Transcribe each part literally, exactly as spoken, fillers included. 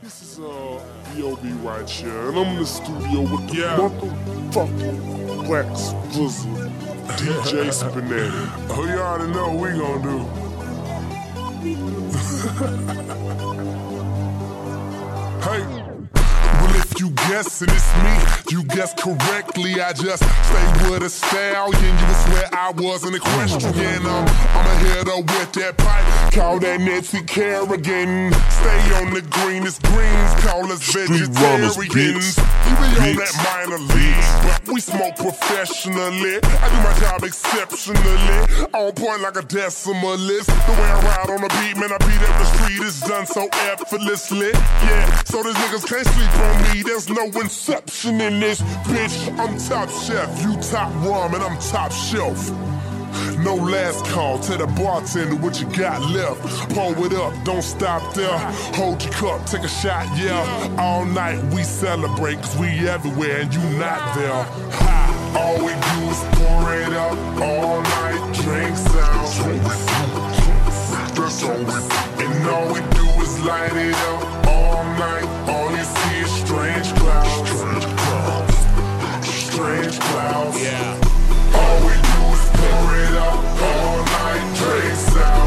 This is uh, B O B right here, and I'm in the studio with the Yeah. motherfucking Wax Blizzard, D J Spinetti. Oh, you already know what we gonna do. Hey. Well, if you guessing it's me, you guessed correctly. I just stay with a stallion. You would swear I wasn't equestrian. Um, I'm a hitter with that pipe. Call that Nancy Kerrigan. Stay on the greenest greens. Call us vegetarians. You be on that minor league, but we smoke professionally. I do my job exceptionally. On point like a decimalist. The way I ride on the beat, man, I beat up the street. It's done so effortlessly. Yeah, so these niggas can't sleep on me. There's no inception in this, bitch. I'm top chef, you top rum, and I'm top shelf. No last call, tell the bartender what you got left. Pour it up, don't stop there. Hold your cup, take a shot, yeah. All night we celebrate, cause we everywhere and you not there. Ha. All we do is pour it up, all night, drinks out. That's all we do. And all we do is light it up, all night. All you see is strange clouds. Strange clouds. Strange clouds. Yeah. All we do is pour it up all night, drinks out.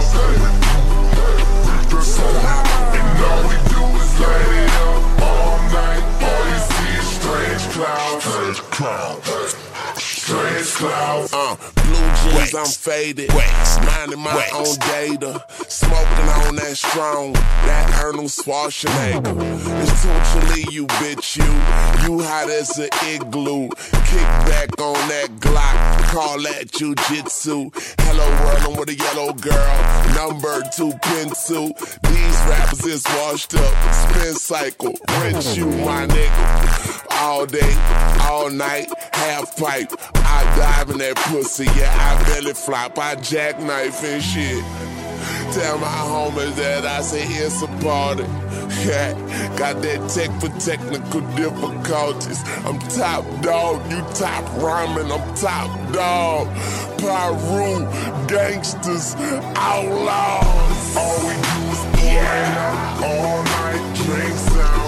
That's all we do. And all we do is light it up all night. All you see is strange clouds. Strange clouds. Strange clouds. Uh, blue jeans, I'm faded. Wax. Minding my Wax. Own data. Smoking on that strong. That Arnold Schwarzenegger. It's totally you, bitch, you. You hot as an igloo. Kick back on that Glock. Call that jujitsu. Hello world, I'm with a yellow girl. Number two pencil. These rappers is washed up. Spin cycle. Rich you, my nigga. All day, all night, half pipe. I dive in that pussy, yeah, I belly flop, I jackknife and shit. Tell my homies that I say it's a party. Yeah, got that tech for technical difficulties. I'm top dog, you top ramen, I'm top dog. Pyru, gangsters, outlaws. All we do is pour it up all night, drinks out.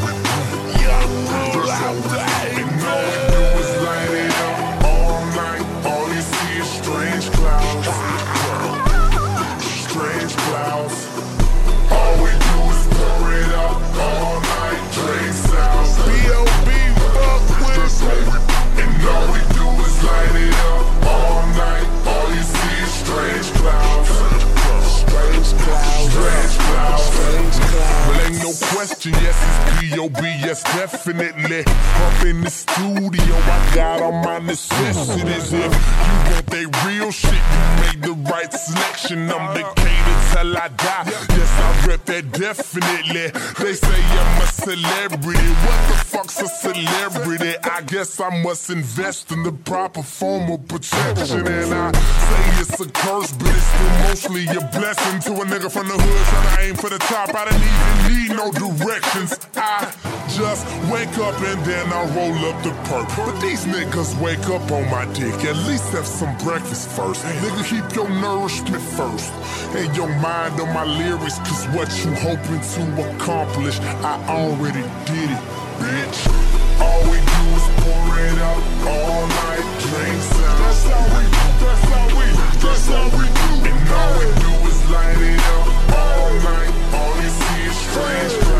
Young out there. And all we do is light it up all night. All you see is strange clouds. Strange clouds. All we do is pour it up all night, drinks out. B O B fuck with me. And all we do is light it up all night. All you see is strange clouds. Strange clouds. Strange clouds. Strange clouds. Well, ain't no question, yes, it's B O B, yes, definitely. Up in the studio, I got all my necessities. If you want that real shit, you made the right selection. I'm the cater till I die. Yes, I rep that definitely. They say I'm a celebrity. What the fuck's a celebrity? I guess I must invest in the proper form of protection. And I say it's a curse, but it's still mostly a blessing to a nigga from the hood trying to aim for the top. I didn't even need no directions. I just wake up and then I roll up the perk. But these niggas wake up on my dick. At least have some breakfast first. Nigga, keep your nourishment first. And your mind on my lyrics, cause what you hoping to accomplish, I already did it, bitch. All we do is pour it up all night, drinks out. That's how we do, that's how we do, that's how we do. And all we do is light it up all night. All you see is strange.